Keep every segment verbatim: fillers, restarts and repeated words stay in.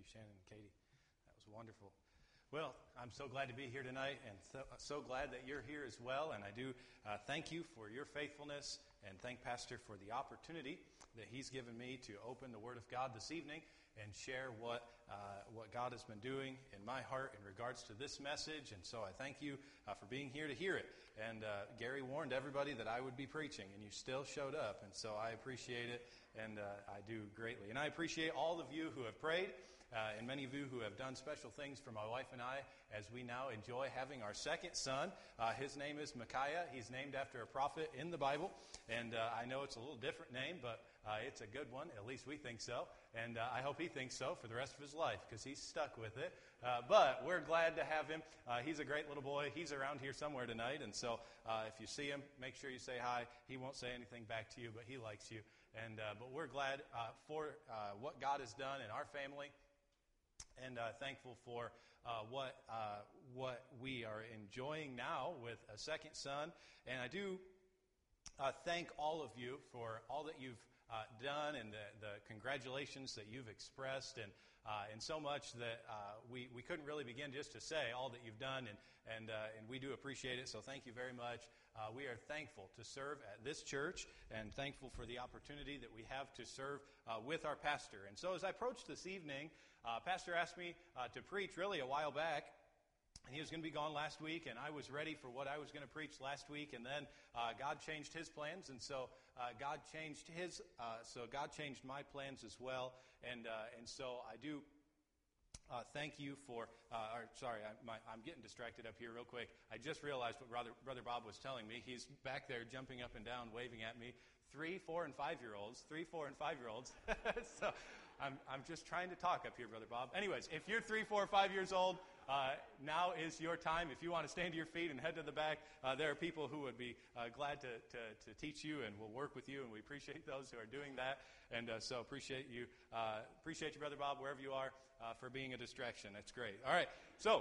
Shannon and Katie. That was wonderful. Well, I'm so glad to be here tonight, and so, so glad that you're here as well. And I do uh, thank you for your faithfulness, and thank Pastor for the opportunity that he's given me to open the Word of God this evening and share what uh, what God has been doing in my heart in regards to this message. And so I thank you uh, for being here to hear it. And uh, Gary warned everybody that I would be preaching, and you still showed up. And so I appreciate it, and uh, I do greatly. And I appreciate all of you who have prayed. Uh, and many of you who have done special things for my wife and I as we now enjoy having our second son. Uh, his name is Micaiah. He's named after a prophet in the Bible. And uh, I know it's a little different name, but uh, it's a good one. At least we think so. And uh, I hope he thinks so for the rest of his life because he's stuck with it. Uh, but we're glad to have him. Uh, he's a great little boy. He's around here somewhere tonight. And so uh, if you see him, make sure you say hi. He won't say anything back to you, but he likes you. And uh, But we're glad uh, for uh, what God has done in our family. And uh, thankful for uh, what uh, what we are enjoying now with a second son. And I do uh, thank all of you for all that you've uh, done and the, the congratulations that you've expressed, and uh, and so much that uh, we, we couldn't really begin just to say all that you've done, and and uh, and we do appreciate it. So thank you very much. Uh, we are thankful to serve at this church, and thankful for the opportunity that we have to serve uh, with our pastor. And so as I approach this evening, uh, Pastor asked me uh, to preach really a while back. And he was going to be gone last week, and I was ready for what I was going to preach last week, and then uh, God changed his plans, and so uh, God changed his, uh, so God changed my plans as well, and uh, and so I do uh, thank you for, uh, or, sorry, I, my, I'm getting distracted up here real quick. I just realized what Brother, Brother Bob was telling me. He's back there jumping up and down, waving at me. Three, four, and five-year-olds, three, four, and five-year-olds. So I'm I'm just trying to talk up here, Brother Bob. Anyways, if you're three, four, or five years old, uh, now is your time. If you want to stand to your feet and head to the back, uh, there are people who would be uh, glad to, to, to teach you and will work with you, and we appreciate those who are doing that. And uh, so appreciate you, uh, appreciate you, Brother Bob, wherever you are, uh, for being a distraction. That's great. All right, so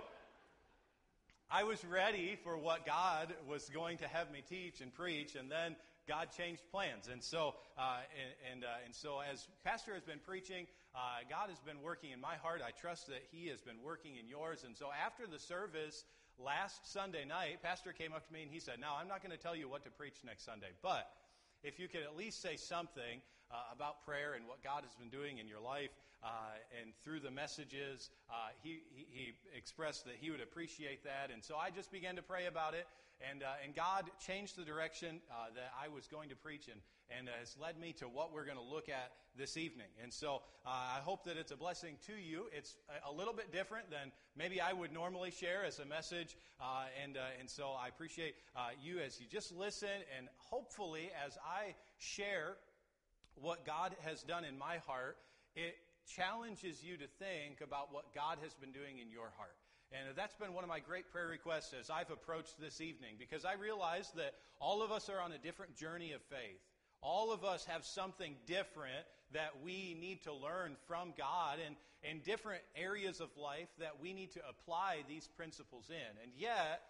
I was ready for what God was going to have me teach and preach, and then God changed plans. And so, uh, and and, uh, and so, as Pastor has been preaching, uh, God has been working in my heart. I trust that He has been working in yours. And so, after the service last Sunday night, Pastor came up to me and he said, "Now, I'm not going to tell you what to preach next Sunday, but if you could at least say something uh, about prayer and what God has been doing in your life, uh, and through the messages, uh, he, he, he expressed that he would appreciate that." And so I just began to pray about it, and uh, and God changed the direction uh, that I was going to preach, and, and has led me to what we're going to look at this evening. And so uh, I hope that it's a blessing to you. It's a, a little bit different than maybe I would normally share as a message, uh, and, uh, and so I appreciate uh, you as you just listen, and hopefully as I share what God has done in my heart, it challenges you to think about what God has been doing in your heart. And that's been one of my great prayer requests as I've approached this evening, because I realize that all of us are on a different journey of faith. All of us have something different that we need to learn from God, and in different areas of life that we need to apply these principles in. And yet,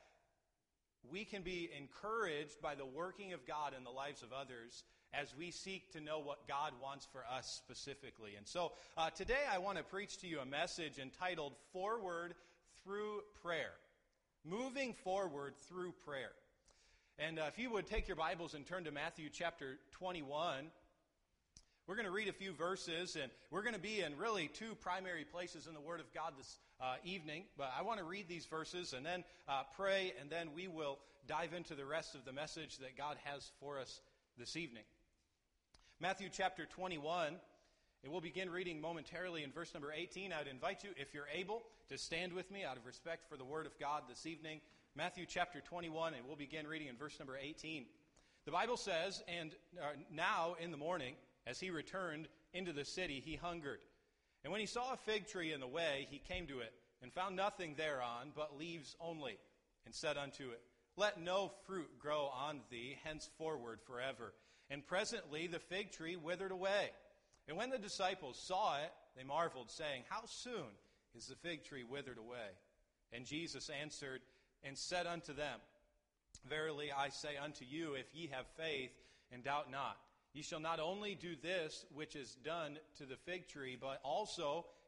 we can be encouraged by the working of God in the lives of others as we seek to know what God wants for us specifically. And so uh, today I want to preach to you a message entitled Forward Through Prayer. Moving forward through prayer. And uh, if you would take your Bibles and turn to Matthew chapter twenty-one, we're going to read a few verses, and we're going to be in really two primary places in the Word of God this uh, evening. But I want to read these verses and then uh, pray, and then we will dive into the rest of the message that God has for us this evening. Matthew chapter twenty-one, and we'll begin reading momentarily in verse number eighteen. I'd invite you, if you're able, to stand with me out of respect for the Word of God this evening. Matthew chapter twenty-one, and we'll begin reading in verse number eighteen. The Bible says, "And uh, now in the morning, as he returned into the city, he hungered. And when he saw a fig tree in the way, he came to it, and found nothing thereon but leaves only, and said unto it, Let no fruit grow on thee henceforward forever. And presently the fig tree withered away. And when the disciples saw it, they marveled, saying, How soon is the fig tree withered away? And Jesus answered and said unto them, Verily I say unto you, if ye have faith, and doubt not, ye shall not only do this which is done to the fig tree, but also, if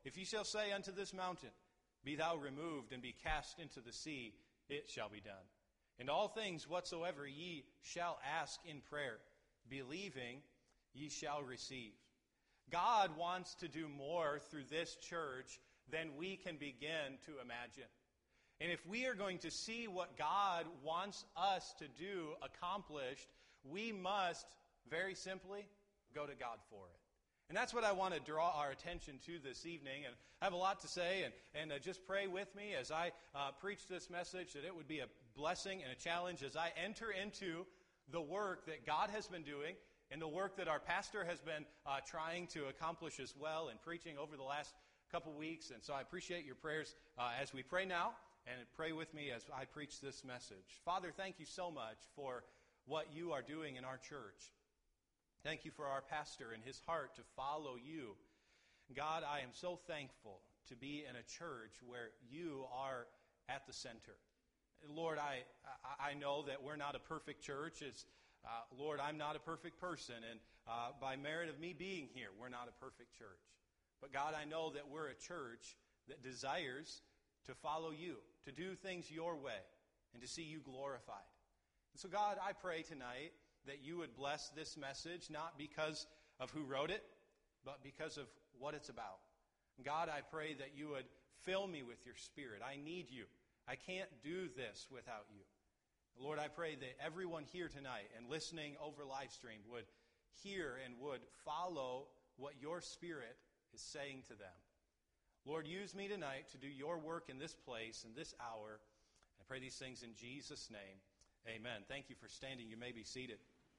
If ye shall say unto this mountain, Be thou removed, and be cast into the sea, it shall be done. And all things whatsoever ye shall ask in prayer, believing, ye shall receive. God wants to do more through this church than we can begin to imagine. And if we are going to see what God wants us to do accomplished, we must, very simply, go to God for it. And that's what I want to draw our attention to this evening. And I have a lot to say, and, and uh, just pray with me as I uh, preach this message, that it would be a blessing and a challenge as I enter into the work that God has been doing and the work that our pastor has been uh, trying to accomplish as well and preaching over the last couple weeks. And so I appreciate your prayers uh, as we pray now, and pray with me as I preach this message. Father, thank you so much for what you are doing in our church. Thank you for our pastor and his heart to follow you. God, I am so thankful to be in a church where you are at the center. Lord, I I know that we're not a perfect church. It's, uh, Lord, I'm not a perfect person, and uh, by merit of me being here, we're not a perfect church. But God, I know that we're a church that desires to follow you, to do things your way, and to see you glorified. And so, God, I pray tonight that you would bless this message, not because of who wrote it, but because of what it's about. God, I pray that you would fill me with your Spirit. I need you. I can't do this without you. Lord, I pray that everyone here tonight and listening over live stream would hear and would follow what your Spirit is saying to them. Lord, use me tonight to do your work in this place, in this hour. I pray these things in Jesus' name. Amen. Thank you for standing. You may be seated.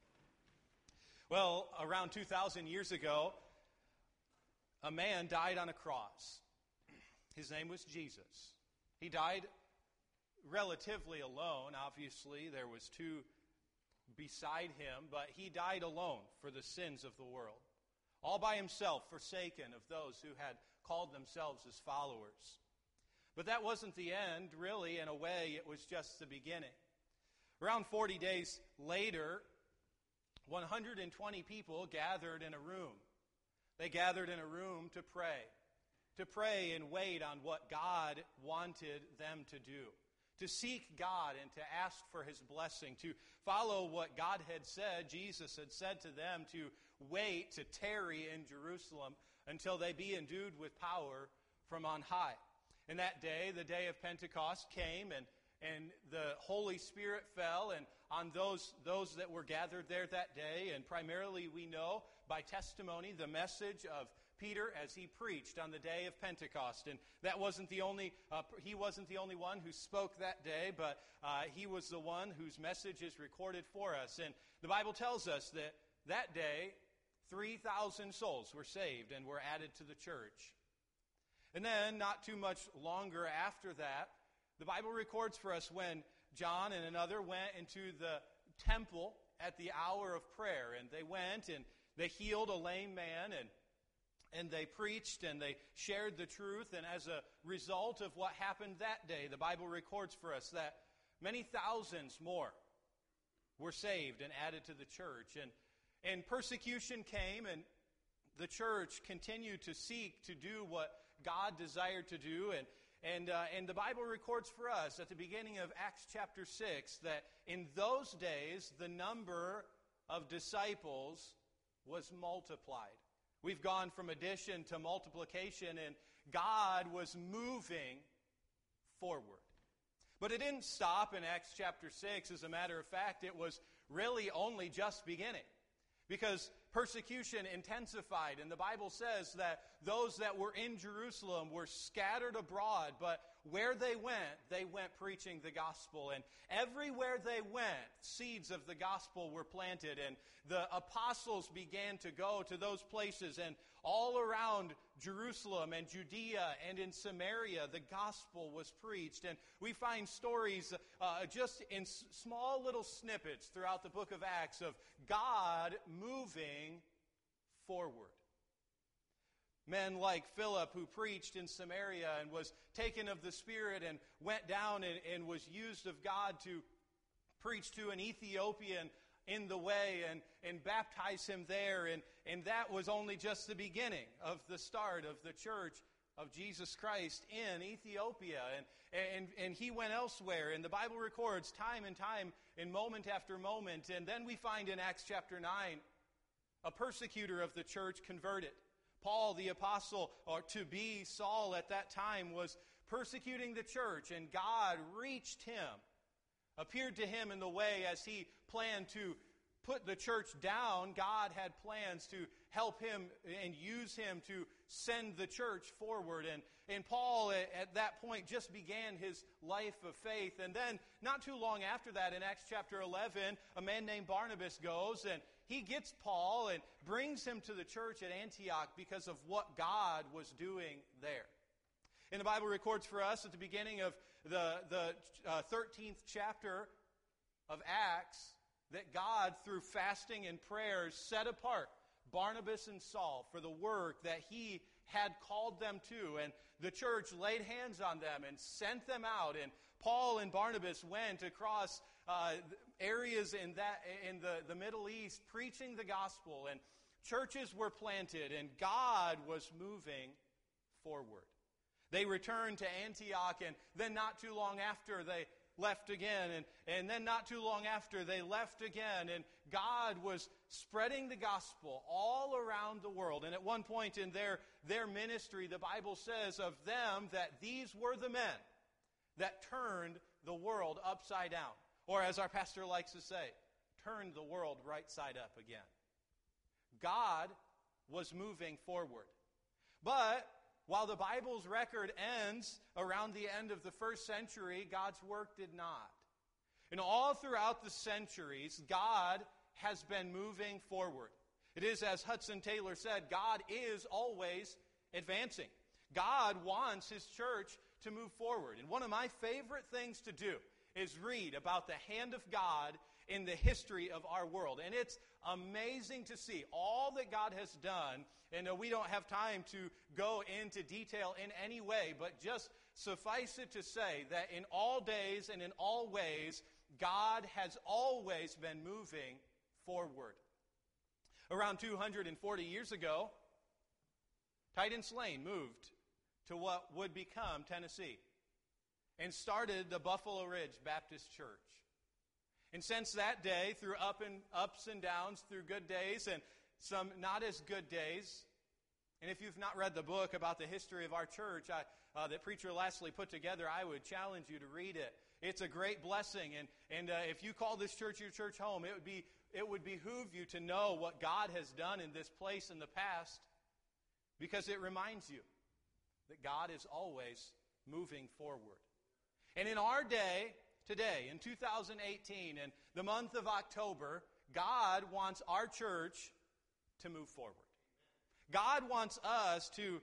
Well, around two thousand years ago, a man died on a cross. His name was Jesus. He died relatively alone. Obviously, there was two beside him, but he died alone for the sins of the world. All by himself, forsaken of those who had called themselves his followers. But that wasn't the end, really. In a way, it was just the beginning. Around forty days later, one hundred twenty people gathered in a room. They gathered in a room to pray, to pray and wait on what God wanted them to do, to seek God and to ask for his blessing, to follow what God had said. Jesus had said to them to wait, to tarry in Jerusalem until they be endued with power from on high. And that day, the day of Pentecost, came, and And the Holy Spirit fell and on those those that were gathered there that day. And primarily we know by testimony the message of Peter as he preached on the day of Pentecost. And that wasn't the only uh, he wasn't the only one who spoke that day, but uh, he was the one whose message is recorded for us. And the Bible tells us that that day three thousand souls were saved and were added to the church. And then not too much longer after that, the Bible records for us when John and another went into the temple at the hour of prayer. And they went and they healed a lame man, and, and they preached and they shared the truth. And as a result of what happened that day, the Bible records for us that many thousands more were saved and added to the church. And, and persecution came, and the church continued to seek to do what God desired to do. And And, uh, and the Bible records for us at the beginning of Acts chapter six that in those days the number of disciples was multiplied. We've gone from addition to multiplication, and God was moving forward. But it didn't stop in Acts chapter six. As a matter of fact, it was really only just beginning, because persecution intensified, and the Bible says that those that were in Jerusalem were scattered abroad, but where they went, they went preaching the gospel. And everywhere they went, seeds of the gospel were planted, and the apostles began to go to those places, and all around Jerusalem and Judea and in Samaria, the gospel was preached. And we find stories uh, just in s- small little snippets throughout the book of Acts of God moving forward. Men like Philip, who preached in Samaria and was taken of the Spirit and went down and, and was used of God to preach to an Ethiopian in the way and, and baptize him there. And, and that was only just the beginning of the start of the church of Jesus Christ in Ethiopia, and, and, and he went elsewhere, and the Bible records time and time and moment after moment. And then we find in Acts chapter nine, a persecutor of the church converted. Paul the apostle, or to be Saul at that time, was persecuting the church, and God reached him, appeared to him in the way as he planned to put the church down. God had plans to help him and use him to send the church forward. And, and Paul, at, at that point, just began his life of faith. And then, not too long after that, in Acts chapter eleven, a man named Barnabas goes, and he gets Paul and brings him to the church at Antioch because of what God was doing there. And the Bible records for us at the beginning of the, the uh, thirteenth chapter of Acts that God, through fasting and prayers, set apart Barnabas and Saul for the work that he had called them to. And the church laid hands on them and sent them out. And Paul and Barnabas went across uh, areas in that in the, the Middle East preaching the gospel. And churches were planted, and God was moving forward. They returned to Antioch, and then not too long after, they left again, and, and then not too long after, they left again, and God was spreading the gospel all around the world. And at one point in their, their ministry, the Bible says of them that these were the men that turned the world upside down. Or as our pastor likes to say, turned the world right side up again. God was moving forward. But while the Bible's record ends around the end of the first century, God's work did not. And all throughout the centuries, God has been moving forward. It is, as Hudson Taylor said, God is always advancing. God wants His church to move forward. And one of my favorite things to do is read about the hand of God in the history of our world. And it's amazing to see all that God has done. And uh, we don't have time to go into detail in any way, but just suffice it to say that in all days and in all ways, God has always been moving forward. Around two hundred forty years ago, Tidance Lane moved to what would become Tennessee and started the Buffalo Ridge Baptist Church. And since that day, through up and ups and downs, through good days and some not as good days, and if you've not read the book about the history of our church I, uh, that Preacher Leslie put together, I would challenge you to read it. It's a great blessing, and and uh, if you call this church your church home, it would be it would behoove you to know what God has done in this place in the past, because it reminds you that God is always moving forward. And in our day, today, in two thousand eighteen, in the month of October, God wants our church to move forward. God wants us to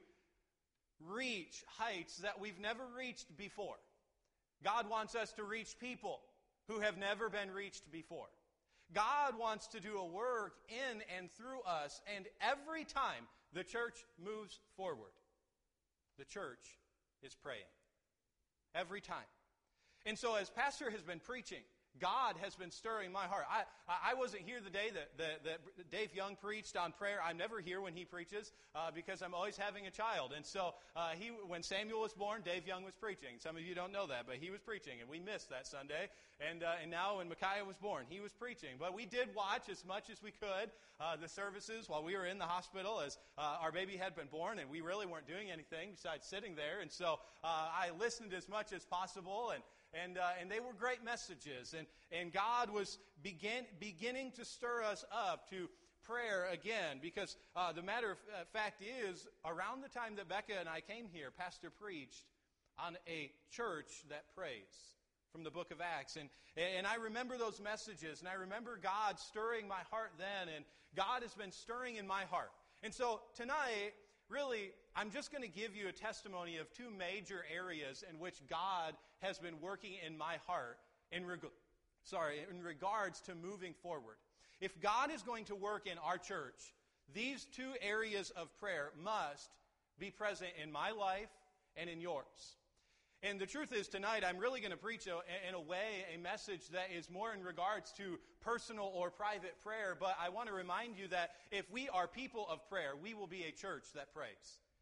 reach heights that we've never reached before. God wants us to reach people who have never been reached before. God wants to do a work in and through us, and every time the church moves forward, the church is praying. Every time. And so as Pastor has been preaching, God has been stirring my heart. I, I wasn't here the day that, that, that Dave Young preached on prayer. I'm never here when he preaches uh, because I'm always having a child. And so uh, he, when Samuel was born, Dave Young was preaching. Some of you don't know that, but he was preaching, and we missed that Sunday. And uh, and now when Micaiah was born, he was preaching. But we did watch as much as we could uh, the services while we were in the hospital as uh, our baby had been born, and we really weren't doing anything besides sitting there. And so uh, I listened as much as possible, and And uh, and they were great messages. And, and God was begin, beginning to stir us up to prayer again. Because uh, the matter of fact is, around the time that Becca and I came here, Pastor preached on a church that prays from the book of Acts. And, and I remember those messages. And I remember God stirring my heart then. And God has been stirring in my heart. And so tonight, really, I'm just going to give you a testimony of two major areas in which God has been working in my heart in, reg- sorry, in regards to moving forward. If God is going to work in our church, these two areas of prayer must be present in my life and in yours. And the truth is, tonight I'm really going to preach, a, in a way, a message that is more in regards to personal or private prayer. But I want to remind you that if we are people of prayer, we will be a church that prays.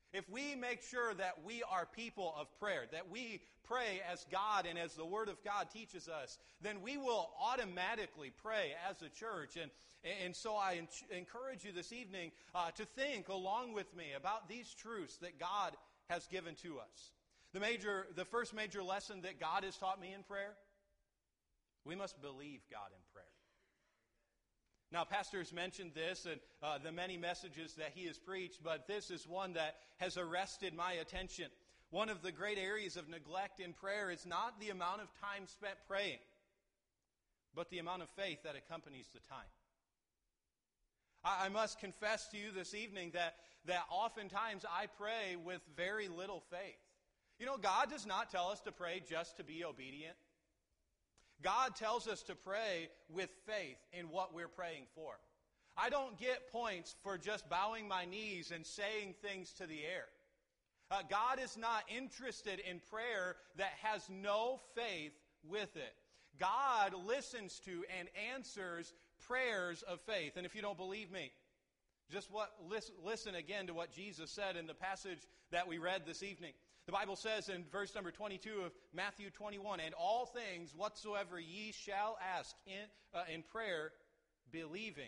if we make sure that we are people of prayer, that we pray as God and as the Word of God teaches us, then we will automatically pray as a church. And, and so I encourage you this evening uh, to think along with me about these truths that God has given to us. The major, the first major lesson that God has taught me in prayer, we must believe God in prayer. Now, Pastor has mentioned this and uh, the many messages that he has preached, but this is one that has arrested my attention. One of the great areas of neglect in prayer is not the amount of time spent praying, but the amount of faith that accompanies the time. I, I must confess to you this evening that, that oftentimes I pray with very little faith. You know, God does not tell us to pray just to be obedient. God tells us to pray with faith in what we're praying for. I don't get points for just bowing my knees and saying things to the air. Uh, God is not interested in prayer that has no faith with it. God listens to and answers prayers of faith. And if you don't believe me, just what listen, listen again to what Jesus said in the passage that we read this evening. The Bible says in verse number twenty-two of Matthew twenty-one, "And all things whatsoever ye shall ask in, uh, in prayer, believing,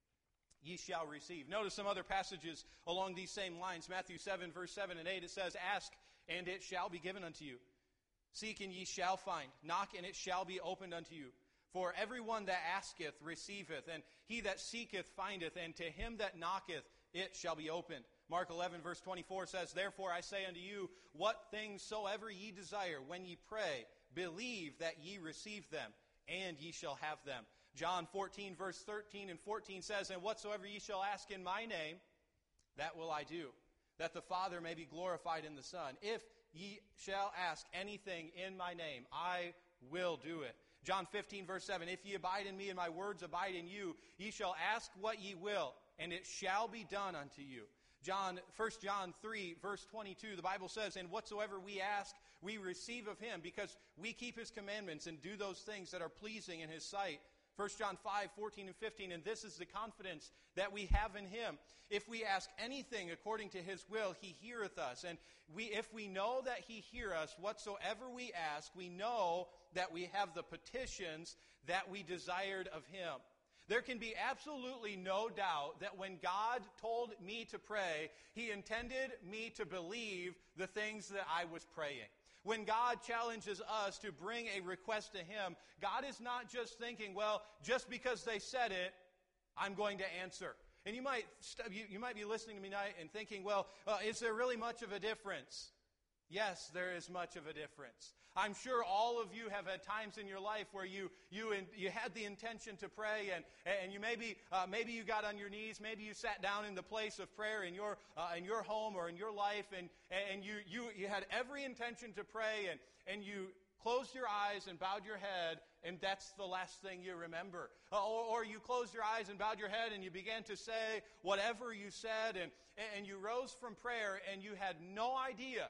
ye shall receive." Notice some other passages along these same lines. Matthew seven, verse seven and eight, it says, "Ask, and it shall be given unto you. Seek, and ye shall find. Knock, and it shall be opened unto you. For everyone that asketh receiveth, and he that seeketh findeth, and to him that knocketh it shall be opened." Mark eleven, verse twenty-four says, "Therefore I say unto you, what things soever ye desire, when ye pray, believe that ye receive them, and ye shall have them." John fourteen, verse thirteen and fourteen says, "And whatsoever ye shall ask in my name, that will I do, that the Father may be glorified in the Son. If ye shall ask anything in my name, I will do it." John fifteen, verse seven, "If ye abide in me, and my words abide in you, ye shall ask what ye will, and it shall be done unto you." John, First John three, verse twenty-two, the Bible says, "And whatsoever we ask, we receive of him, because we keep his commandments and do those things that are pleasing in his sight." First John five, fourteen and fifteen, "And this is the confidence that we have in him. If we ask anything according to his will, he heareth us. And we, if we know that he hear us, whatsoever we ask, we know that we have the petitions that we desired of him." There can be absolutely no doubt that when God told me to pray, he intended me to believe the things that I was praying. When God challenges us to bring a request to him, God is not just thinking, well, just because they said it, I'm going to answer. And you might you, you might be listening to me tonight and thinking, well, uh, is there really much of a difference? Yes, there is much of a difference. I'm sure all of you have had times in your life where you you you had the intention to pray, and and you maybe uh, maybe you got on your knees, maybe you sat down in the place of prayer in your uh, in your home or in your life, and and you you you had every intention to pray, and and you closed your eyes and bowed your head, and that's the last thing you remember. Uh, or, or you closed your eyes and bowed your head, and you began to say whatever you said, and and you rose from prayer, and you had no idea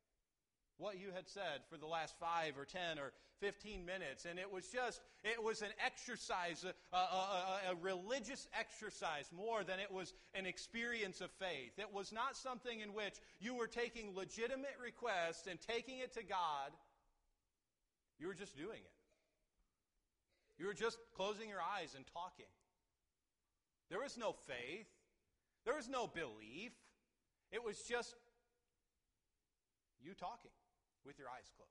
what you had said for the last five or ten or fifteen minutes. And it was just, it was an exercise, a, a, a, a religious exercise more than it was an experience of faith. It was not something in which you were taking legitimate requests and taking it to God. You were just doing it. You were just closing your eyes and talking. There was no faith. There was no belief. It was just you talking with your eyes closed.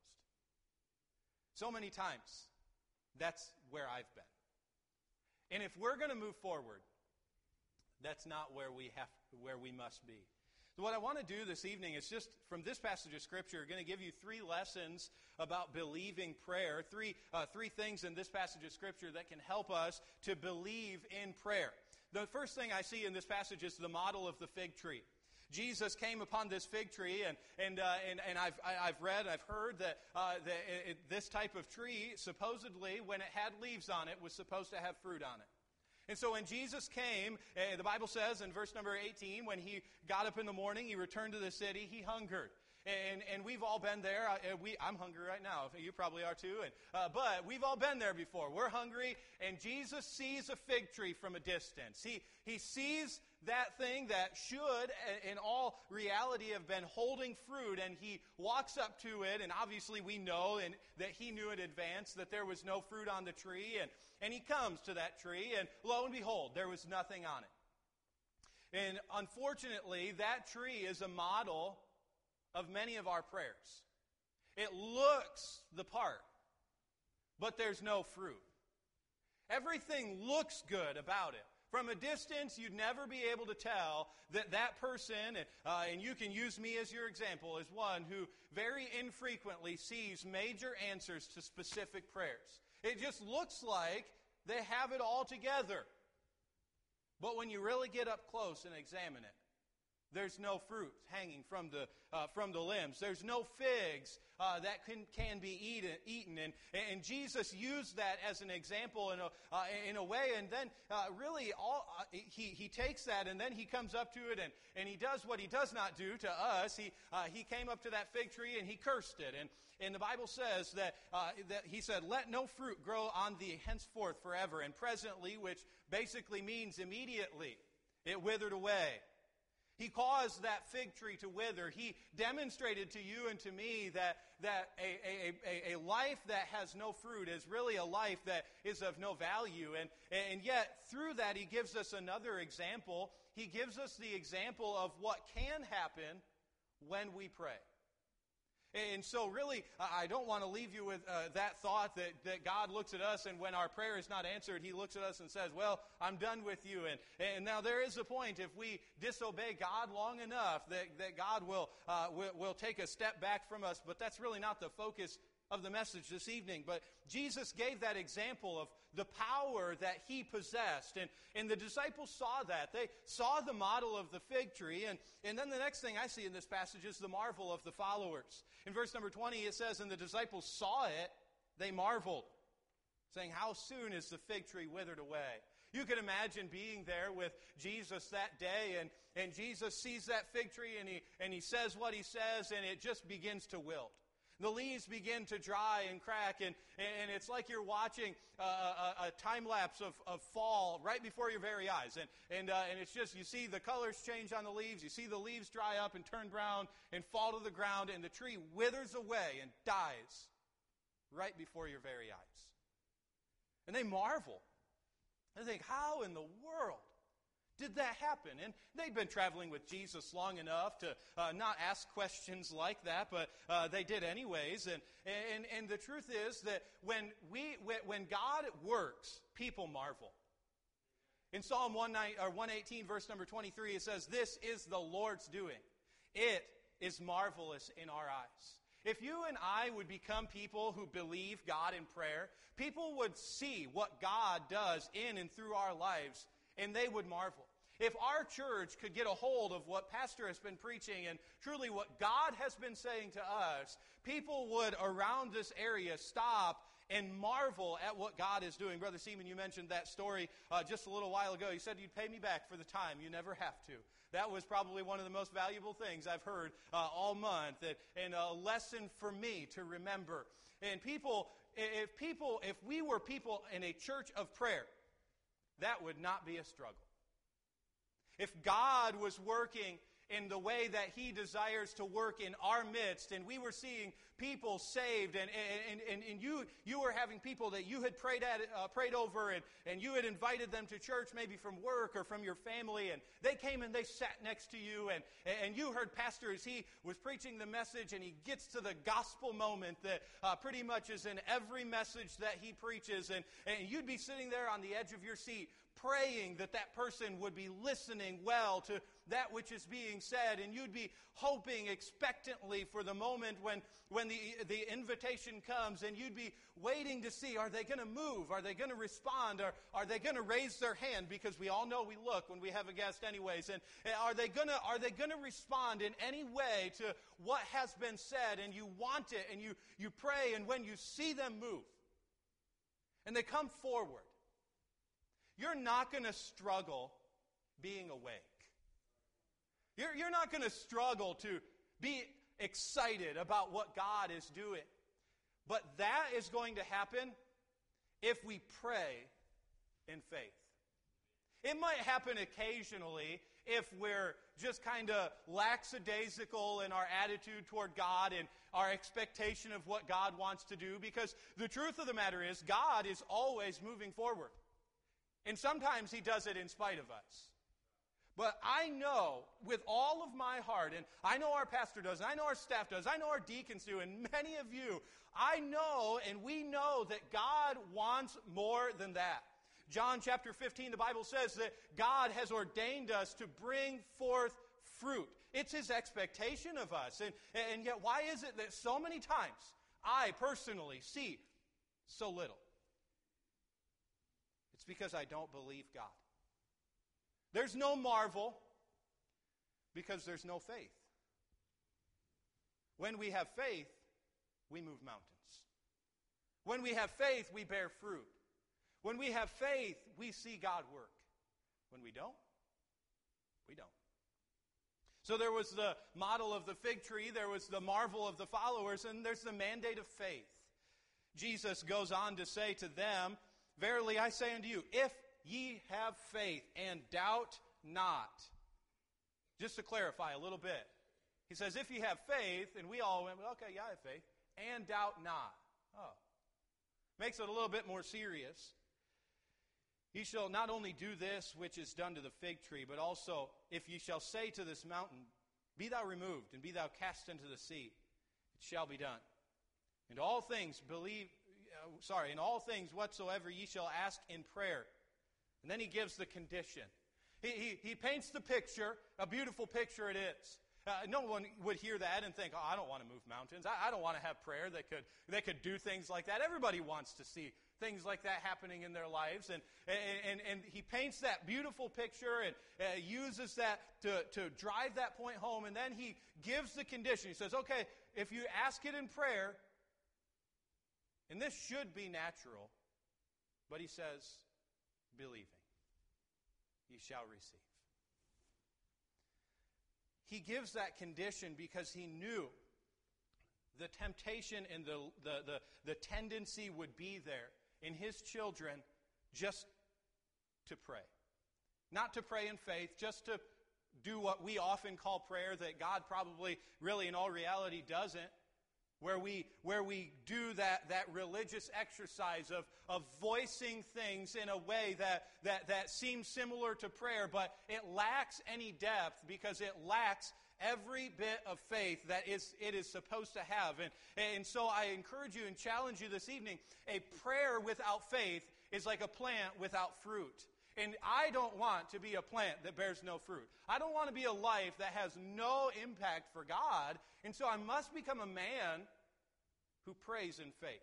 So many times, that's where I've been. And if we're going to move forward, that's not where we have, where we must be. So what I want to do this evening is just, from this passage of Scripture, I'm going to give you three lessons about believing prayer, three, uh, three things in this passage of Scripture that can help us to believe in prayer. The first thing I see in this passage is the model of the fig tree. Jesus came upon this fig tree, and and uh, and, and I've I've read, I've heard that, uh, that it, this type of tree, supposedly, when it had leaves on it, was supposed to have fruit on it. And so when Jesus came, uh, the Bible says in verse number eighteen, when he got up in the morning, he returned to the city, he hungered. and, and we've all been there. I, we, I'm hungry right now. You probably are too. And, uh, but we've all been there before. We're hungry, and Jesus sees a fig tree from a distance. He, he sees that thing that should, in all reality, have been holding fruit, and he walks up to it, and obviously we know and that he knew in advance that there was no fruit on the tree, and, and he comes to that tree, and lo and behold, there was nothing on it. And unfortunately, that tree is a model of many of our prayers. It looks the part, but there's no fruit. Everything looks good about it. From a distance, you'd never be able to tell that that person, uh, and you can use me as your example, is one who very infrequently sees major answers to specific prayers. It just looks like they have it all together. But when you really get up close and examine it, there's no fruit hanging from the uh, from the limbs. There's no figs uh, that can can be eaten. eaten. And, and Jesus used that as an example in a, uh, in a way. And then uh, really all uh, he, he takes that and then he comes up to it and, and he does what he does not do to us. He uh, he came up to that fig tree and he cursed it. And, and the Bible says that, uh, that he said, "Let no fruit grow on thee henceforth forever." And presently, which basically means immediately, it withered away. He caused that fig tree to wither. He demonstrated to you and to me that, that a, a, a, a life that has no fruit is really a life that is of no value. And, and yet, through that, he gives us another example. He gives us the example of what can happen when we pray. And so really, I don't want to leave you with uh, that thought that, that God looks at us and when our prayer is not answered, he looks at us and says, well, I'm done with you. And, and now there is a point, if we disobey God long enough, that, that God will, uh, will, will take a step back from us. But that's really not the focus of the message this evening. But Jesus gave that example of the power that he possessed. And, and the disciples saw that. They saw the model of the fig tree. And, and then the next thing I see in this passage is the marvel of the followers. In verse number twenty, it says, "And the disciples saw it, they marveled, saying, how soon is the fig tree withered away?" You can imagine being there with Jesus that day, and, and Jesus sees that fig tree, and he, and he says what he says, and it just begins to wilt. The leaves begin to dry and crack, and, and it's like you're watching a, a, a time-lapse of, of fall right before your very eyes. And, and, uh, and it's just, you see the colors change on the leaves, you see the leaves dry up and turn brown and fall to the ground, and the tree withers away and dies right before your very eyes. And they marvel. They think, how in the world did that happen? And they'd been traveling with Jesus long enough to uh, not ask questions like that, but uh, they did anyways. And, and and the truth is that when we when God works, people marvel. In Psalm one eighteen, verse number twenty-three, it says, "This is the Lord's doing. It is marvelous in our eyes." If you and I would become people who believe God in prayer, people would see what God does in and through our lives, and they would marvel. If our church could get a hold of what Pastor has been preaching and truly what God has been saying to us, people would around this area stop and marvel at what God is doing. Brother Seaman, you mentioned that story uh, just a little while ago. You said you'd pay me back for the time. You never have to. That was probably one of the most valuable things I've heard uh, all month, and, and a lesson for me to remember. And people, if people, if we were people in a church of prayer, that would not be a struggle. If God was working in the way that he desires to work in our midst, and we were seeing people saved, and, and, and, and you you were having people that you had prayed at, uh, prayed over, and, and you had invited them to church, maybe from work or from your family, and they came and they sat next to you, and, and you heard Pastor as he was preaching the message, and he gets to the gospel moment that uh, pretty much is in every message that he preaches, and, and you'd be sitting there on the edge of your seat, praying that that person would be listening well to that which is being said, and you'd be hoping expectantly for the moment when, when the, the invitation comes, and you'd be waiting to see, are they going to move? Are they going to respond? Or are they going to raise their hand? Because we all know we look when we have a guest anyways. And are they going to are they going to respond in any way to what has been said? And you want it, and you, you pray, and when you see them move, and they come forward, you're not going to struggle being awake. You're, you're not going to struggle to be excited about what God is doing. But that is going to happen if we pray in faith. It might happen occasionally if we're just kind of lackadaisical in our attitude toward God and our expectation of what God wants to do, because the truth of the matter is God is always moving forward. And sometimes He does it in spite of us. But I know with all of my heart, and I know our pastor does, and I know our staff does, I know our deacons do, and many of you, I know and we know that God wants more than that. John chapter fifteen, the Bible says that God has ordained us to bring forth fruit. It's His expectation of us. And, and yet, why is it that so many times I personally see so little? It's because I don't believe God. There's no marvel because there's no faith. When we have faith, we move mountains. When we have faith, we bear fruit. When we have faith, we see God work. When we don't, we don't. So there was the model of the fig tree, there was the marvel of the followers, and there's the mandate of faith. Jesus goes on to say to them, "Verily I say unto you, if ye have faith and doubt not." Just to clarify a little bit. He says, if ye have faith, and we all went, well, okay, yeah, I have faith, and doubt not. Oh. Makes it a little bit more serious. Ye shall not only do this which is done to the fig tree, but also, if ye shall say to this mountain, be thou removed, and be thou cast into the sea, it shall be done. And all things believe, uh, sorry, in all things whatsoever ye shall ask in prayer. And then he gives the condition. He, he, he paints the picture, a beautiful picture it is. Uh, no one would hear that and think, oh, I don't want to move mountains. I, I don't want to have prayer that could that could do things like that. Everybody wants to see things like that happening in their lives. And and, and he paints that beautiful picture and uh, uses that to, to drive that point home. And then he gives the condition. He says, okay, if you ask it in prayer, and this should be natural, but he says, believing, ye shall receive. He gives that condition because he knew the temptation and the, the, the, the tendency would be there in his children just to pray. Not to pray in faith, just to do what we often call prayer that God probably really in all reality doesn't. Where we where we do that, that religious exercise of, of voicing things in a way that, that, that seems similar to prayer, but it lacks any depth because it lacks every bit of faith that is, it is supposed to have. And, and so I encourage you and challenge you this evening, a prayer without faith is like a plant without fruit. And I don't want to be a plant that bears no fruit. I don't want to be a life that has no impact for God. And so I must become a man who prays in faith.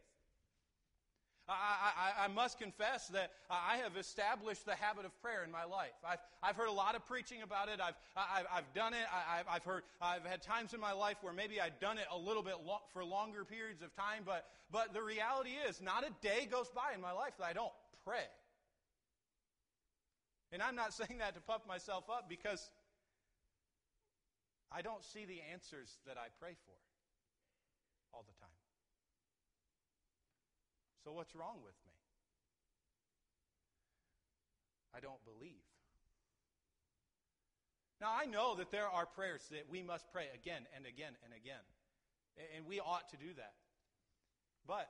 I, I, I must confess that I have established the habit of prayer in my life. I've, I've heard a lot of preaching about it. I've, I've, I've done it. I, I've heard. I've had times in my life where maybe I've done it a little bit lo- for longer periods of time. But, but the reality is, not a day goes by in my life that I don't pray. And I'm not saying that to puff myself up because I don't see the answers that I pray for all the time. So what's wrong with me? I don't believe. Now, I know that there are prayers that we must pray again and again and again. And we ought to do that. But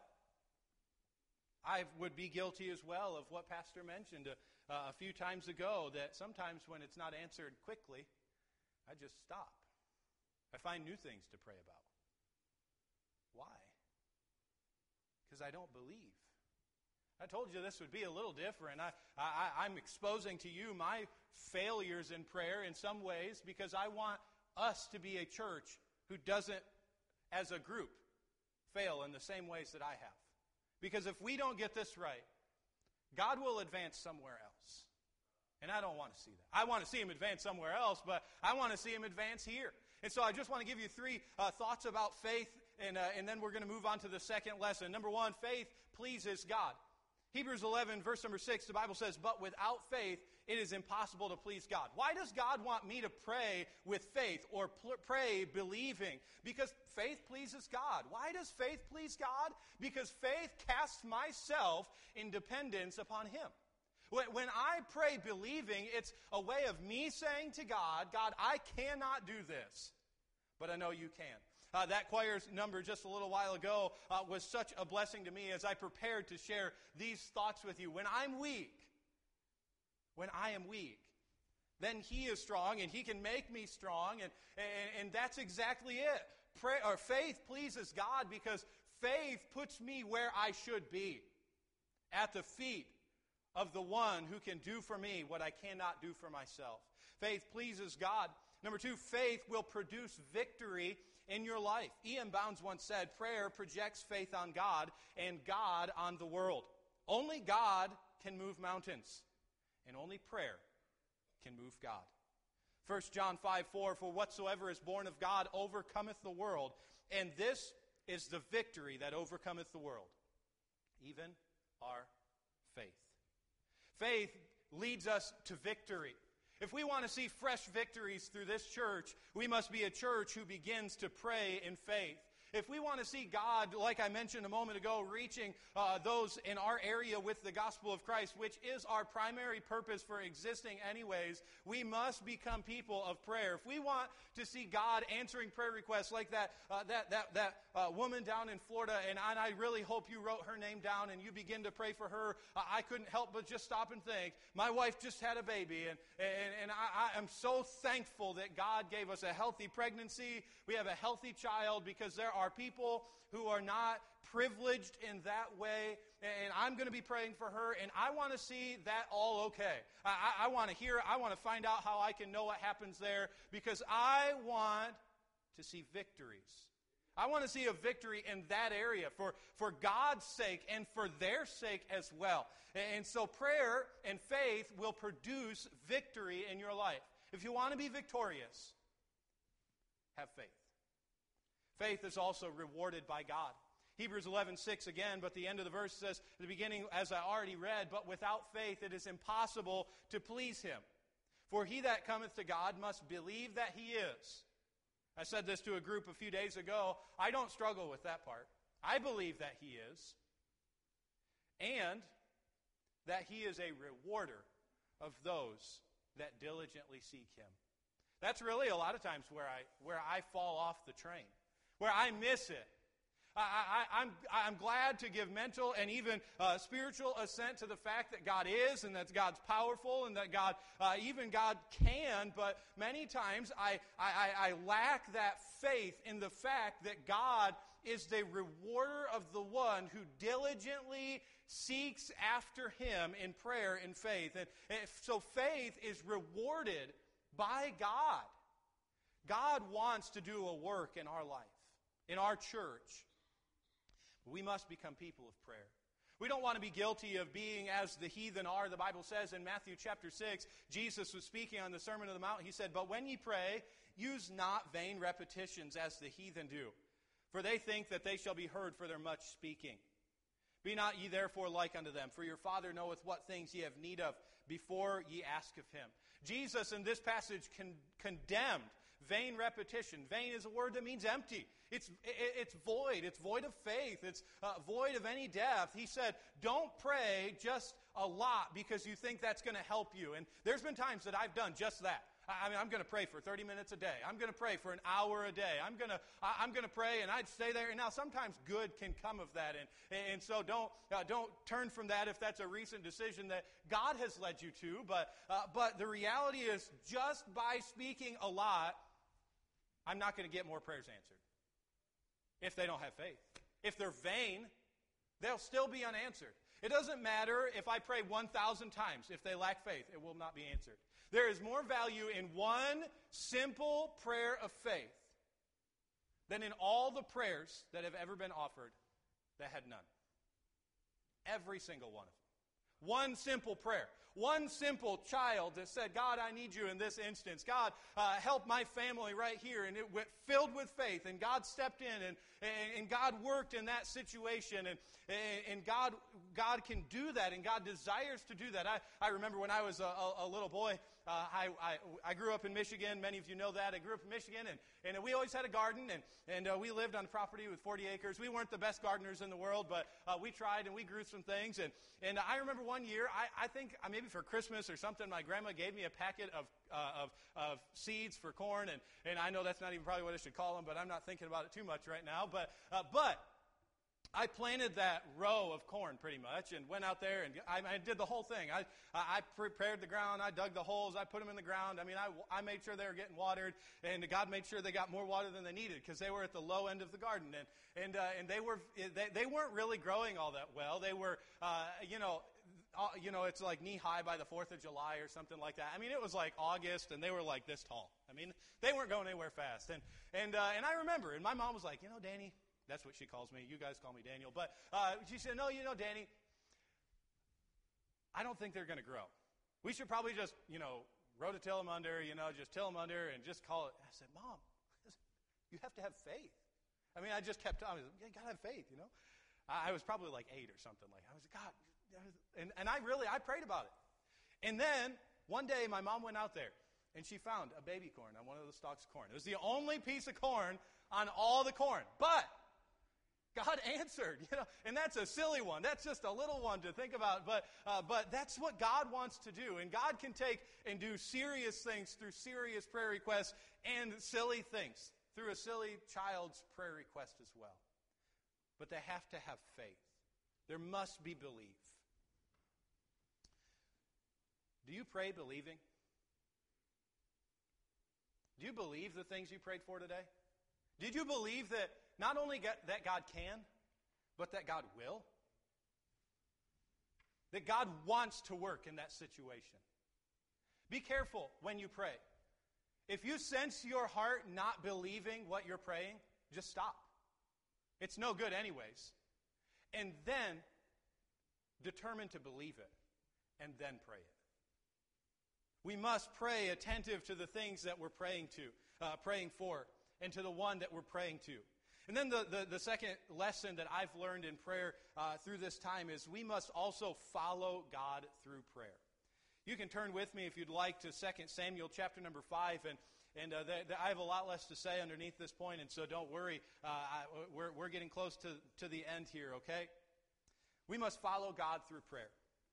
I would be guilty as well of what Pastor mentioned a, uh, a few times ago, that sometimes when it's not answered quickly, I just stop. I find new things to pray about. Why? Because I don't believe. I told you this would be a little different. I, I, I'm exposing to you my failures in prayer in some ways because I want us to be a church who doesn't, as a group, fail in the same ways that I have. Because if we don't get this right, God will advance somewhere else. And I don't want to see that. I want to see Him advance somewhere else, but I want to see Him advance here. And so I just want to give you three uh, thoughts about faith, and, uh, and then we're going to move on to the second lesson. Number one, faith pleases God. Hebrews eleven, verse number six, the Bible says, but without faith, it is impossible to please God. Why does God want me to pray with faith or pl- pray believing? Because faith pleases God. Why does faith please God? Because faith casts myself in dependence upon Him. When, when I pray believing, it's a way of me saying to God, God, I cannot do this, but I know you can. Uh, that choir's number just a little while ago uh, was such a blessing to me as I prepared to share these thoughts with you. When I'm weak, when I am weak, then He is strong and He can make me strong, and, and, and that's exactly it. Pray, or faith pleases God because faith puts me where I should be, at the feet of the one who can do for me what I cannot do for myself. Faith pleases God. Number two, faith will produce victory in your life. E M Bounds once said, prayer projects faith on God and God on the world. Only God can move mountains, and only prayer can move God. First John five four, for whatsoever is born of God overcometh the world, and this is the victory that overcometh the world, even our faith. Faith leads us to victory. If we want to see fresh victories through this church, we must be a church who begins to pray in faith. If we want to see God, like I mentioned a moment ago, reaching uh, those in our area with the gospel of Christ, which is our primary purpose for existing anyways, we must become people of prayer. If we want to see God answering prayer requests like that uh, that that that uh, woman down in Florida, and I, and I really hope you wrote her name down and you begin to pray for her. Uh, I couldn't help but just stop and think, my wife just had a baby, and, and, and I, I am so thankful that God gave us a healthy pregnancy. We have a healthy child because there are people who are not privileged in that way, and I'm going to be praying for her, and I want to see that all okay. I, I, I want to hear, I want to find out how I can know what happens there, because I want to see victories. I want to see a victory in that area for, for God's sake and for their sake as well. And so prayer and faith will produce victory in your life. If you want to be victorious, have faith. Faith is also rewarded by God. Hebrews eleven six again, but the end of the verse says, at the beginning, as I already read, but without faith it is impossible to please Him. For he that cometh to God must believe that He is. I said this to a group a few days ago. I don't struggle with that part. I believe that He is, and that He is a rewarder of those that diligently seek Him. That's really a lot of times where I where I fall off the train, where I miss it. I, I, I'm, I'm glad to give mental and even uh, spiritual assent to the fact that God is and that God's powerful and that God, uh, even God can, but many times I, I, I lack that faith in the fact that God is the rewarder of the one who diligently seeks after Him in prayer and faith. And, and so faith is rewarded by God. God wants to do a work in our life, in our church. We must become people of prayer. We don't want to be guilty of being as the heathen are. The Bible says in Matthew chapter six, Jesus was speaking on the Sermon on the Mount. He said, but when ye pray, use not vain repetitions as the heathen do, for they think that they shall be heard for their much speaking. Be not ye therefore like unto them, for your Father knoweth what things ye have need of before ye ask of Him. Jesus in this passage con- condemned vain repetition. Vain is a word that means empty. It's, it, it's void. It's void of faith. It's uh, void of any depth. He said, don't pray just a lot because you think that's going to help you. And there's been times that I've done just that. I mean, I'm going to pray for thirty minutes a day. I'm going to pray for an hour a day. I'm going to I'm going to pray, and I'd stay there. And now sometimes good can come of that, and and so don't uh, don't turn from that if that's a recent decision that God has led you to. But uh, but the reality is, just by speaking a lot, I'm not going to get more prayers answered if they don't have faith. If they're vain, they'll still be unanswered. It doesn't matter if I pray one thousand times. If they lack faith, it will not be answered. There is more value in one simple prayer of faith than in all the prayers that have ever been offered that had none. Every single one of them. One simple prayer. One simple child that said, God, I need you in this instance. God, uh, help my family right here. And it went filled with faith. And God stepped in and, and, and God worked in that situation. And, and God, God can do that. And God desires to do that. I, I remember when I was a, a, a little boy, uh, I, I, I grew up in Michigan. Many of you know that. I grew up in Michigan. And, and we always had a garden. And, and uh, we lived on property with forty acres. We weren't the best gardeners in the world, but uh, we tried and we grew some things. And, and I remember one year, I, I think uh, maybe for Christmas or something, my grandma gave me a packet of uh, of, of seeds for corn, and, and I know that's not even probably what I should call them, but I'm not thinking about it too much right now. But uh, but I planted that row of corn pretty much, and went out there and I, I did the whole thing. I I prepared the ground, I dug the holes, I put them in the ground. I mean, I I made sure they were getting watered, and God made sure they got more water than they needed because they were at the low end of the garden, and and uh, and they were they they weren't really growing all that well. They were uh, you know. Uh, you know, it's like knee-high by the fourth of July or something like that. I mean, it was like August, and they were like this tall. I mean, they weren't going anywhere fast. And and uh, and I remember, and my mom was like, you know, Danny, that's what she calls me. You guys call me Daniel. But uh, she said, no, you know, Danny, I don't think they're going to grow. We should probably just, you know, rototill them under, you know, just till them under and just call it. I said, Mom, you have to have faith. I mean, I just kept telling her, you got to have faith, you know. I, I was probably like eight or something like that. I was like, God. And, and I really, I prayed about it. And then, one day, my mom went out there, and she found a baby corn on one of the stalks of corn. It was the only piece of corn on all the corn. But God answered, you know, and that's a silly one. That's just a little one to think about. But, uh, but that's what God wants to do. And God can take and do serious things through serious prayer requests and silly things through a silly child's prayer request as well. But they have to have faith. There must be belief. Do you pray believing? Do you believe the things you prayed for today? Did you believe that not only that God can, but that God will? That God wants to work in that situation? Be careful when you pray. If you sense your heart not believing what you're praying, just stop. It's no good anyways. And then determine to believe it, and then pray it. We must pray attentive to the things that we're praying to, uh, praying for, and to the one that we're praying to. And then the, the, the second lesson that I've learned in prayer uh, through this time is we must also follow God through prayer. You can turn with me, if you'd like, to Second Samuel chapter number five, and and uh, the, the, I have a lot less to say underneath this point, and so don't worry. Uh, I, we're, we're getting close to, to the end here, okay? We must follow God through prayer.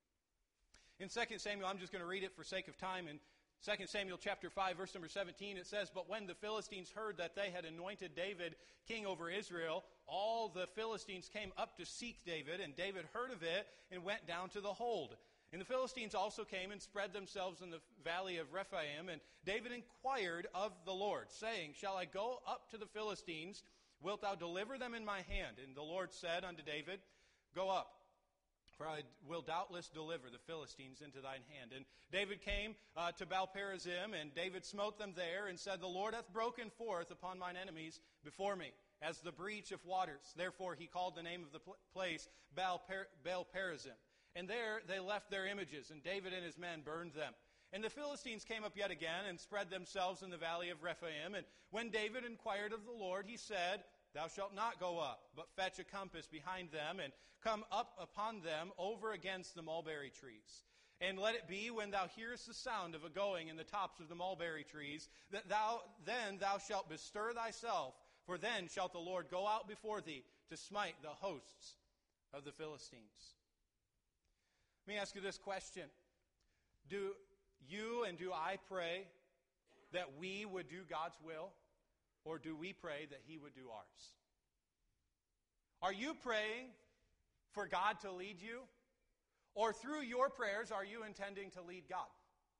In Second Samuel, I'm just going to read it for sake of time. In Second Samuel chapter five, verse number seventeen, it says, "But when the Philistines heard that they had anointed David king over Israel, all the Philistines came up to seek David, and David heard of it and went down to the hold. And the Philistines also came and spread themselves in the valley of Rephaim, and David inquired of the Lord, saying, Shall I go up to the Philistines? Wilt thou deliver them in my hand? And the Lord said unto David, Go up, for I will doubtless deliver the Philistines into thine hand. And David came uh, to Baal-perazim, and David smote them there, and said, The Lord hath broken forth upon mine enemies before me, as the breach of waters. Therefore he called the name of the pl- place Baal-perazim. And there they left their images, and David and his men burned them. And the Philistines came up yet again, and spread themselves in the valley of Rephaim. And when David inquired of the Lord, he said, Thou shalt not go up, but fetch a compass behind them, and come up upon them over against the mulberry trees. And let it be, when thou hearest the sound of a going in the tops of the mulberry trees, that thou then thou shalt bestir thyself, for then shalt the Lord go out before thee to smite the hosts of the Philistines." Let me ask you this question. Do you and do I pray that we would do God's will, or do we pray that He would do ours? Are you praying for God to lead you, or through your prayers are you intending to lead God?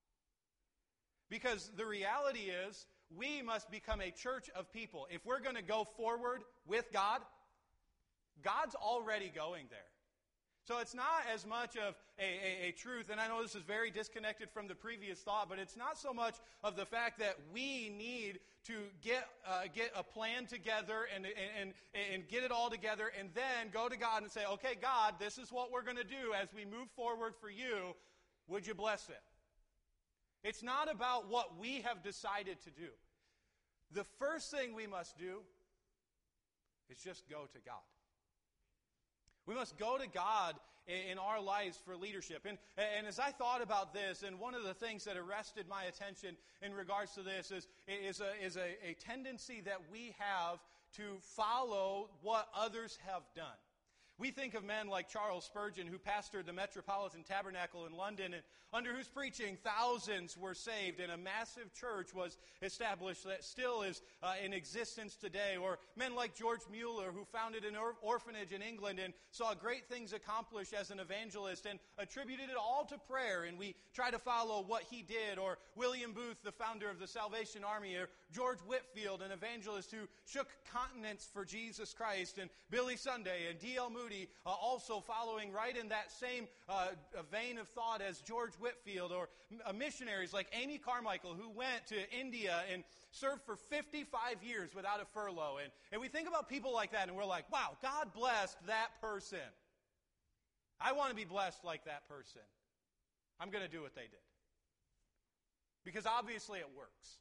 Because the reality is, we must become a church of people. If we're going to go forward with God, God's already going there. So it's not as much of a, a, a truth, and I know this is very disconnected from the previous thought, but it's not so much of the fact that we need to get uh, get a plan together and, and, and get it all together and then go to God and say, okay, God, this is what we're going to do as we move forward for you. Would you bless it? It's not about what we have decided to do. The first thing we must do is just go to God. We must go to God in our lives for leadership. And, and as I thought about this, and one of the things that arrested my attention in regards to this is, is, a, is a, a tendency that we have to follow what others have done. We think of men like Charles Spurgeon, who pastored the Metropolitan Tabernacle in London, and under whose preaching thousands were saved, and a massive church was established that still is uh, in existence today. Or men like George Mueller, who founded an or- orphanage in England and saw great things accomplished as an evangelist and attributed it all to prayer, and we try to follow what he did. Or William Booth, the founder of the Salvation Army, or George Whitefield, an evangelist who shook continents for Jesus Christ, and Billy Sunday and D L Moody, Uh, also following right in that same uh, vein of thought as George Whitefield, or uh, missionaries like Amy Carmichael, who went to India and served for fifty-five years without a furlough. And, and we think about people like that and we're like, wow, God blessed that person. I want to be blessed like that person. I'm going to do what they did. Because obviously it works.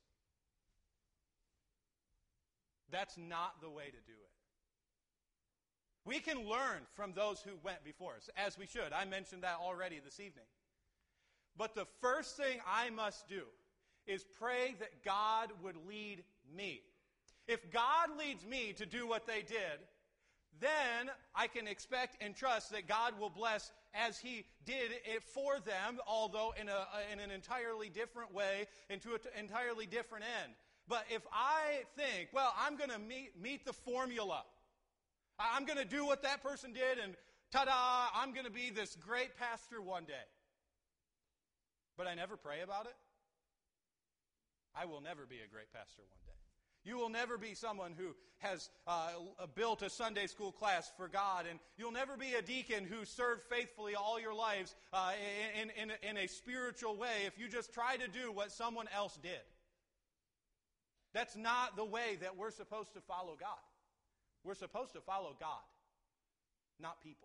That's not the way to do it. We can learn from those who went before us, as we should. I mentioned that already this evening. But the first thing I must do is pray that God would lead me. If God leads me to do what they did, then I can expect and trust that God will bless as He did it for them, although in, a, in an entirely different way and to an entirely different end. But if I think, well, I'm going to meet, meet the formula, I'm going to do what that person did, and ta-da, I'm going to be this great pastor one day. But I never pray about it. I will never be a great pastor one day. You will never be someone who has uh, built a Sunday school class for God, and you'll never be a deacon who served faithfully all your lives uh, in, in, in a spiritual way if you just try to do what someone else did. That's not the way that we're supposed to follow God. We're supposed to follow God, not people.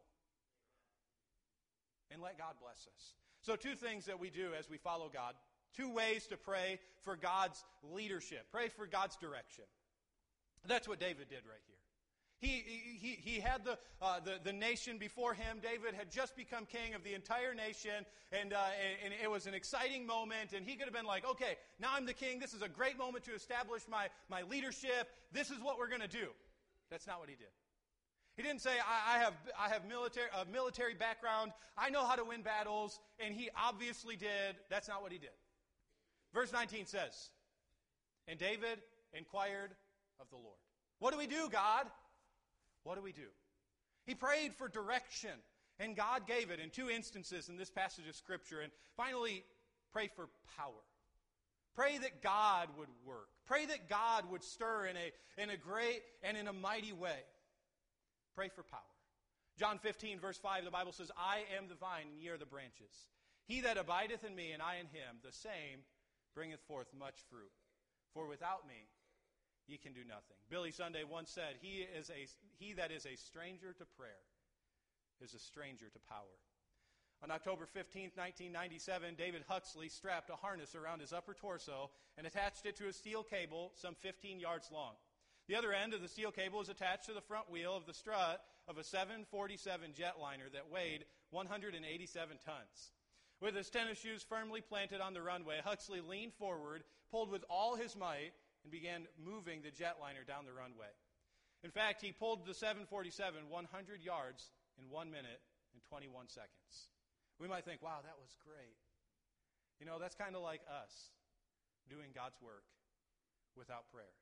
And let God bless us. So two things that we do as we follow God. Two ways to pray for God's leadership. Pray for God's direction. That's what David did right here. He, he, he had the, uh, the, the nation before him. David had just become king of the entire nation, and, uh, and it was an exciting moment, and he could have been like, okay, now I'm the king. This is a great moment to establish my, my leadership. This is what we're going to do. That's not what he did. He didn't say, I, I have I have military a military background. I know how to win battles. And he obviously did. That's not what he did. Verse nineteen says, and David inquired of the Lord. What do we do, God? What do we do? He prayed for direction, and God gave it in two instances in this passage of Scripture. And finally, pray for power. Pray that God would work. Pray that God would stir in a, in a great and in a mighty way. Pray for power. John fifteen, verse five, the Bible says, I am the vine, and ye are the branches. He that abideth in me, and I in him, the same bringeth forth much fruit. For without me, ye can do nothing. Billy Sunday once said, he, is a, he that is a stranger to prayer is a stranger to power. On October fifteenth, nineteen ninety-seven, David Huxley strapped a harness around his upper torso and attached it to a steel cable some fifteen yards long. The other end of the steel cable is attached to the front wheel of the strut of a seven forty-seven jetliner that weighed one hundred eighty-seven tons. With his tennis shoes firmly planted on the runway, Huxley leaned forward, pulled with all his might, and began moving the jetliner down the runway. In fact, he pulled the seven forty-seven one hundred yards in one minute and twenty-one seconds. We might think, wow, that was great. You know, that's kind of like us doing God's work without prayer.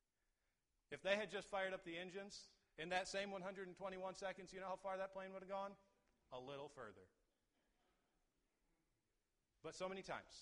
If they had just fired up the engines in that same one hundred twenty-one seconds, you know how far that plane would have gone? A little further. But so many times,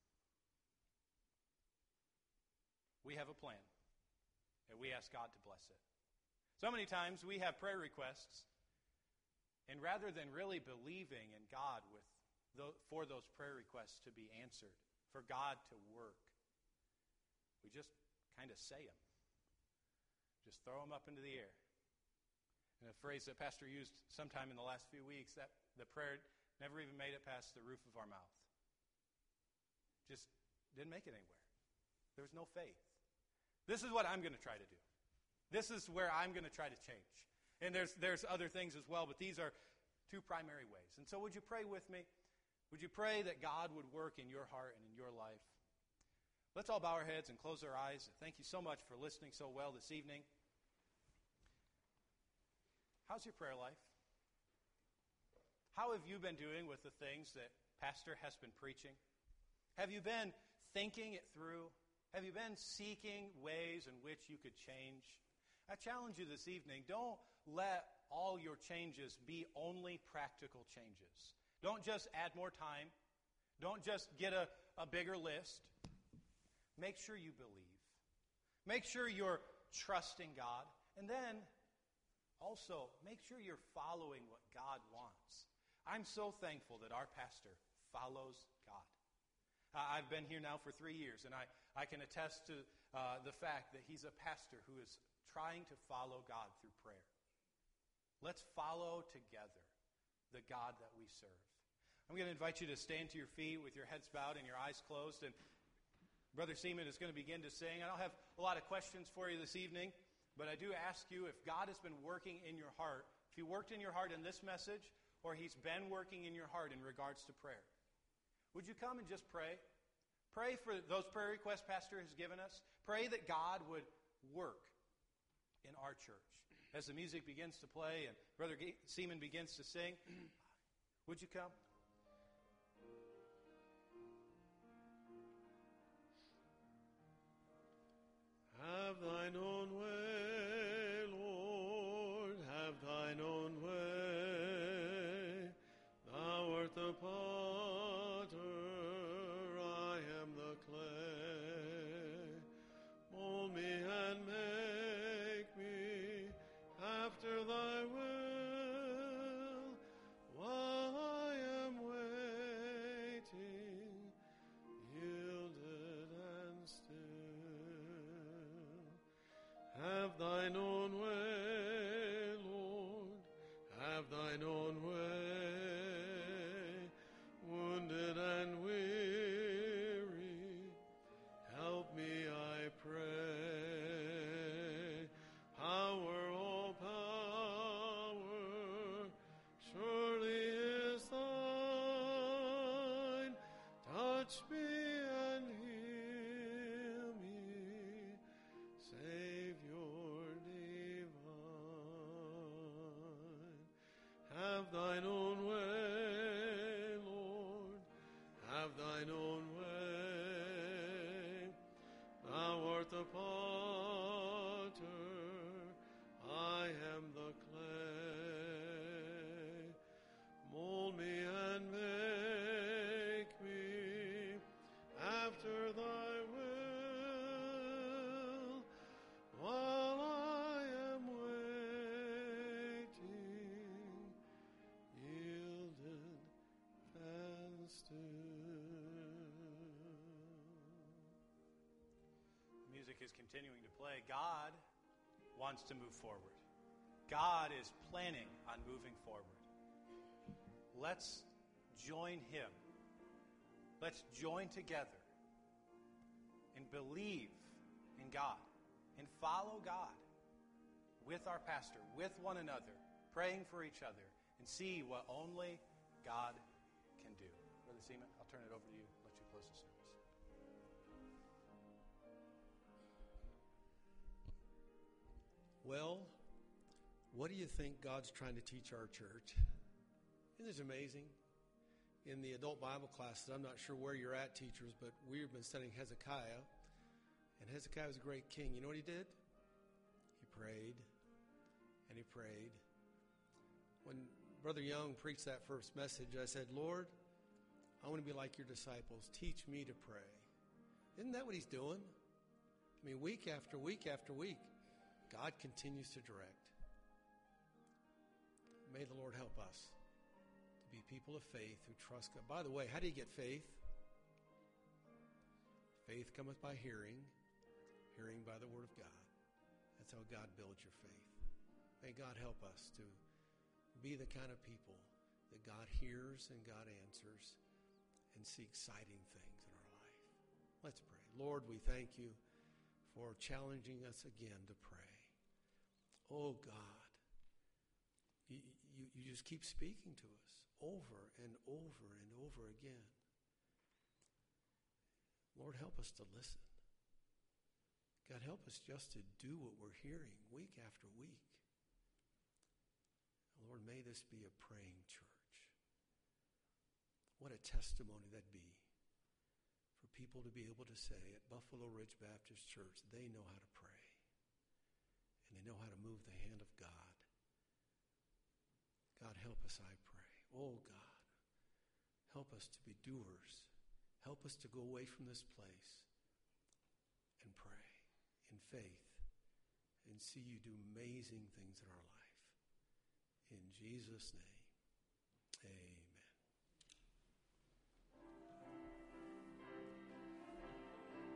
we have a plan, and we ask God to bless it. So many times we have prayer requests, And rather than really believing in God with the, for those prayer requests to be answered, for God to work, we just kind of say them. Just throw them up into the air. And a phrase that Pastor used sometime in the last few weeks, that the prayer never even made it past the roof of our mouth. Just didn't make it anywhere. There was no faith. This is what I'm going to try to do. This is where I'm going to try to change. And there's there's other things as well, but these are two primary ways. And so would you pray with me? Would you pray that God would work in your heart and in your life? Let's all bow our heads and close our eyes. Thank you so much for listening so well this evening. How's your prayer life? How have you been doing with the things that Pastor has been preaching? Have you been thinking it through? Have you been seeking ways in which you could change? I challenge you this evening, don't let all your changes be only practical changes. Don't just add more time. Don't just get a, a bigger list. Make sure you believe. Make sure you're trusting God. And then also, make sure you're following what God wants. I'm so thankful that our pastor follows God. Uh, I've been here now for three years, and I, I can attest to uh, the fact that he's a pastor who is trying to follow God through prayer. Let's follow together the God that we serve. I'm going to invite you to stand to your feet with your heads bowed and your eyes closed, and Brother Seaman is going to begin to sing. I don't have a lot of questions for you this evening, but I do ask you if God has been working in your heart, if he worked in your heart in this message, or he's been working in your heart in regards to prayer. Would you come and just pray? Pray for those prayer requests Pastor has given us. Pray that God would work in our church. As the music begins to play and Brother Seaman begins to sing, would you come? Have thine own way, Lord, have thine own way. Thou art the potter, I am the clay. Mold me and make me after thy will, while I am waiting, yielded and still. Have thine own way, Lord, have thine own way. Wounded and weary, help me, I pray. Power, all power, surely is thine. Touch me and heal me, Savior divine. Have thine own way, Lord, have thine own way. Thou art the potter, I am the clay. Mold me and make me after thy will, while I am waiting, yielded and still. Music is continuing to play. God wants to move forward. God is planning on moving forward. Let's join him. Let's join together and believe in God and follow God with our pastor, with one another, praying for each other, and see what only God can do. Brother Seaman, I'll turn it over to you. Let you close the service. Well, what do you think God's trying to teach our church? Isn't this amazing? In the adult Bible classes, I'm not sure where you're at, teachers, but we've been studying Hezekiah. And Hezekiah was a great king. You know what he did? He prayed, and he prayed. When Brother Young preached that first message, I said, Lord, I want to be like your disciples. Teach me to pray. Isn't that what he's doing? I mean, week after week after week, God continues to direct. may the Lord help us to be people of faith who trust God. By the way, how do you get faith? Faith cometh by hearing, hearing by the word of God. That's how God builds your faith. May God help us to be the kind of people that God hears and God answers and see exciting things in our life. Let's pray. Lord, we thank you for challenging us again to pray. Oh God, you, you, you just keep speaking to us over and over and over again. Lord, help us to listen. God, help us just to do what we're hearing week after week. Lord, may this be a praying church. What a testimony that'd be for people to be able to say at Buffalo Ridge Baptist Church, they know how to pray. And they know how to move the hand of God. God, help us, I pray. Oh, God, help us to be doers. Help us to go away from this place and pray in faith and see you do amazing things in our life. In Jesus' name.